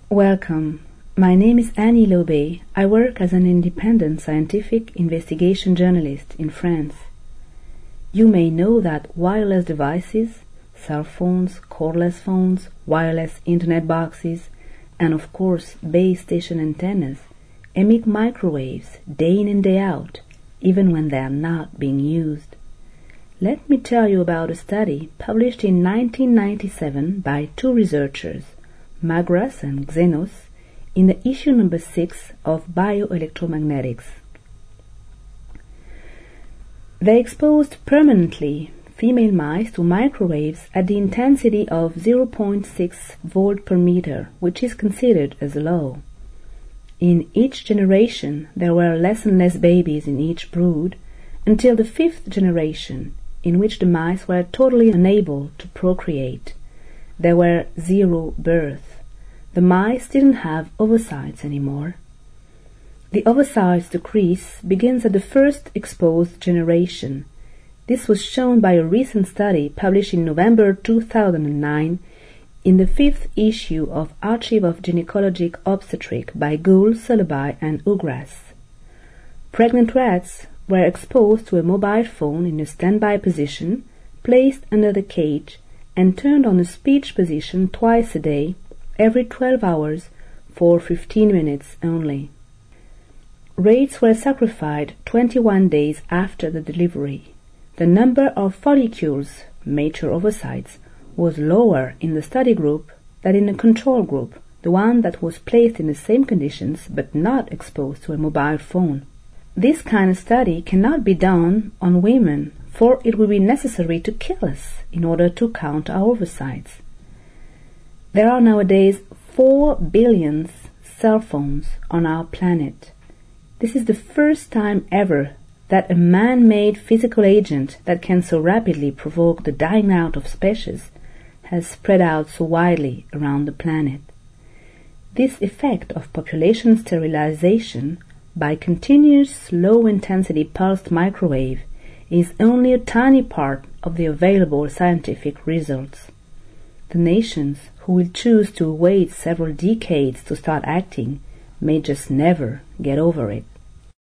Welcome. My name is Annie Lobé. I work as an independent scientific investigation journalist in France. You may know that wireless devices, cell phones, cordless phones, wireless internet boxes, and of course base station antennas emit microwaves day in and day out, even when they are not being used. Let me tell you about a study published in 1997 by two researchers, Magras and Xenos, in the issue number 6 of Bioelectromagnetics. They exposed permanently female mice to microwaves at the intensity of 0.6 volt per meter, which is considered as low. In each generation, there were less and less babies in each brood, until the 5th generation, in which the mice were totally unable to procreate. There were 0 births. The mice didn't have ovocytes anymore. The ovocytes decrease begins at the first exposed generation. This was shown by a recent study published in November 2009 in the 5th issue of Archive of Gynecologic Obstetric by Gould, Solobai and Ugras. Pregnant rats were exposed to a mobile phone in a standby position, placed under the cage, and turned on a speech position twice a day, every 12 hours, for 15 minutes only. Rates were sacrificed 21 days after the delivery. The number of follicles, mature ovocytes, was lower in the study group than in the control group, the one that was placed in the same conditions but not exposed to a mobile phone. This kind of study cannot be done on women, for it will be necessary to kill us in order to count our ovocytes. There are nowadays 4 billion cell phones on our planet. This is the first time ever that a man-made physical agent that can so rapidly provoke the dying out of species has spread out so widely around the planet. This effect of population sterilization by continuous low-intensity pulsed microwave is only a tiny part of the available scientific results. The nations who will choose to wait several decades to start acting may just never get over it.